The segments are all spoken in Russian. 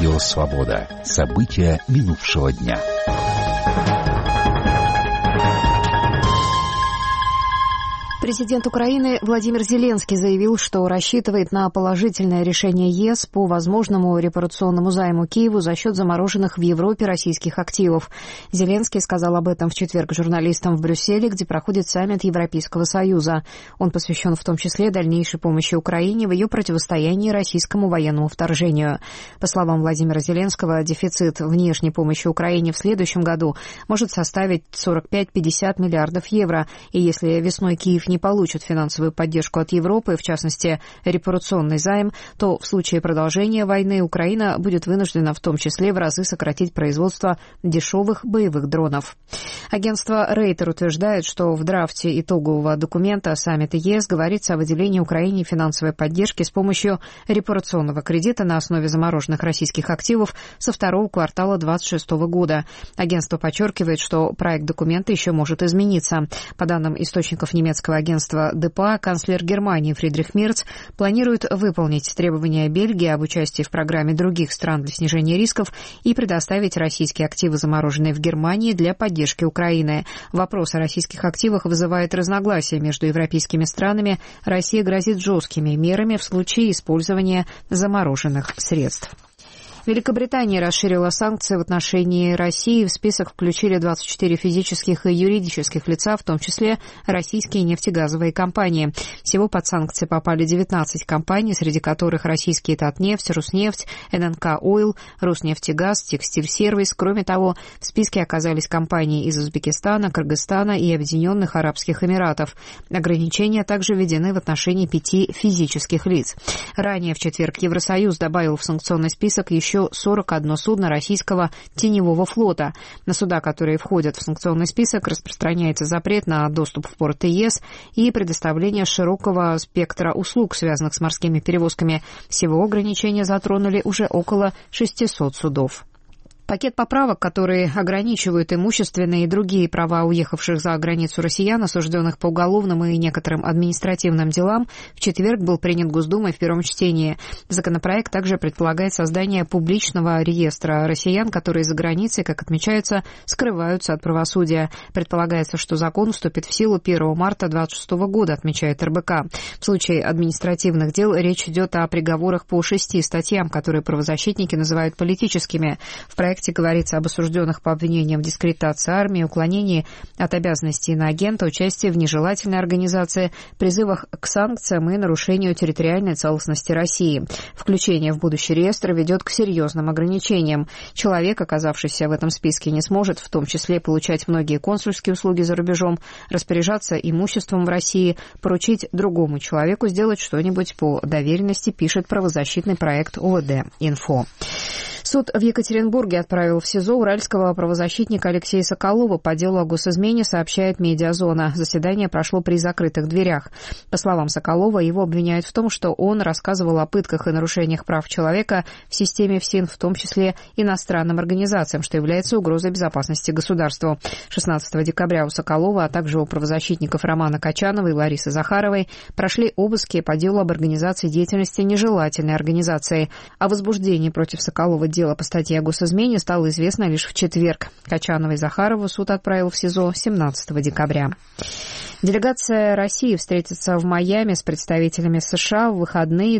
Радио «Свобода». События минувшего дня. Президент Украины Владимир Зеленский заявил, что рассчитывает на положительное решение ЕС по возможному репарационному займу Киеву за счет замороженных в Европе российских активов. Зеленский сказал об этом в четверг журналистам в Брюсселе, где проходит саммит Европейского Союза. Он посвящен в том числе дальнейшей помощи Украине в ее противостоянии российскому военному вторжению. По словам Владимира Зеленского, дефицит внешней помощи Украине в следующем году может составить 45-50 миллиардов евро, и если весной Киев не получит финансовую поддержку от Европы, в частности, репарационный займ, то в случае продолжения войны Украина будет вынуждена в том числе в разы сократить производство дешевых боевых дронов. Агентство Рейтер утверждает, что в драфте итогового документа саммита ЕС говорится о выделении Украине финансовой поддержки с помощью репарационного кредита на основе замороженных российских активов со второго квартала 2026 года. Агентство подчеркивает, что проект документа еще может измениться. По данным источников немецкого агентства ДПА, канцлер Германии Фридрих Мерц планирует выполнить требования Бельгии об участии в программе других стран для снижения рисков и предоставить российские активы, замороженные в Германии, для поддержки Украины. Вопрос о российских активах вызывает разногласия между европейскими странами. Россия грозит жесткими мерами в случае использования замороженных средств. Великобритания расширила санкции в отношении России. В список включили 24 физических и юридических лица, в том числе российские нефтегазовые компании. Всего под санкции попали 19 компаний, среди которых российские Татнефть, Руснефть, ННК Ойл, Роснефтегаз, Текстиль-сервис. Кроме того, в списке оказались компании из Узбекистана, Кыргызстана и Объединенных Арабских Эмиратов. Ограничения также введены в отношении 5 физических лиц. Ранее в четверг Евросоюз добавил в санкционный список еще 41 судно российского теневого флота. На суда, которые входят в санкционный список, распространяется запрет на доступ в порты ЕС и предоставление широкого спектра услуг, связанных с морскими перевозками. Всего ограничения затронули уже около 600 судов. Пакет поправок, которые ограничивают имущественные и другие права уехавших за границу россиян, осужденных по уголовным и некоторым административным делам, в четверг был принят Госдумой в первом чтении. Законопроект также предполагает создание публичного реестра россиян, которые за границей, как отмечается, скрываются от правосудия. Предполагается, что закон вступит в силу 1 марта 2026 года, отмечает РБК. В случае административных дел речь идет о приговорах по 6 статьям, которые правозащитники называют политическими. В проекте говорится об осужденных по обвинениям в дискредитации армии, уклонении от обязанностей иноагента, участии в нежелательной организации, призывах к санкциям и нарушению территориальной целостности России. Включение в будущий реестр ведет к серьезным ограничениям. Человек, оказавшийся в этом списке, не сможет в том числе получать многие консульские услуги за рубежом, распоряжаться имуществом в России, поручить другому человеку сделать что-нибудь по доверенности, пишет правозащитный проект ОВД-Инфо. Суд в Екатеринбурге отправил в СИЗО уральского правозащитника Алексея Соколова по делу о госизмене, сообщает «Медиазона». Заседание прошло при закрытых дверях. По словам Соколова, его обвиняют в том, что он рассказывал о пытках и нарушениях прав человека в системе ФСИН, в том числе иностранным организациям, что является угрозой безопасности государству. 16 декабря у Соколова, а также у правозащитников Романа Качанова и Ларисы Захаровой прошли обыски по делу об организации деятельности нежелательной организации. О возбуждении против Соколова дело по статье о госизмене стало известно лишь в четверг. Качанова и Захарову суд отправил в СИЗО 17 декабря. Делегация России встретится в Майами с представителями США в выходные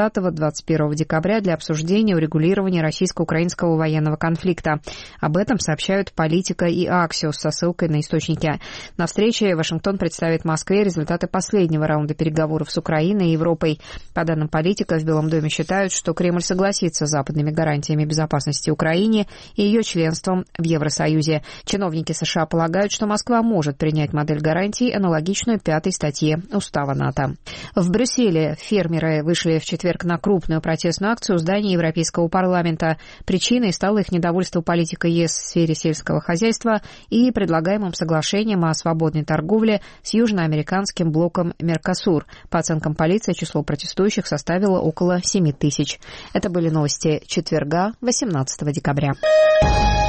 20-21 декабря для обсуждения урегулирования российско-украинского военного конфликта. Об этом сообщают «Политика» и «Аксиос» со ссылкой на источники. На встрече Вашингтон представит Москве результаты последнего раунда переговоров с Украиной и Европой. По данным «Политика», в Белом доме считают, что Кремль согласится с западными гарантиями безопасности Украине и ее членством в Евросоюзе. Чиновники США полагают, что Москва может принять модель гарантий, аналогичную 5 статье Устава НАТО. В Брюсселе фермеры вышли в четверг на крупную протестную акцию у здания Европейского парламента. Причиной стало их недовольство политикой ЕС в сфере сельского хозяйства и предлагаемым соглашением о свободной торговле с южноамериканским блоком Меркосур. По оценкам полиции, число протестующих составило около 7 тысяч. Это были новости четверга, 18 декабря.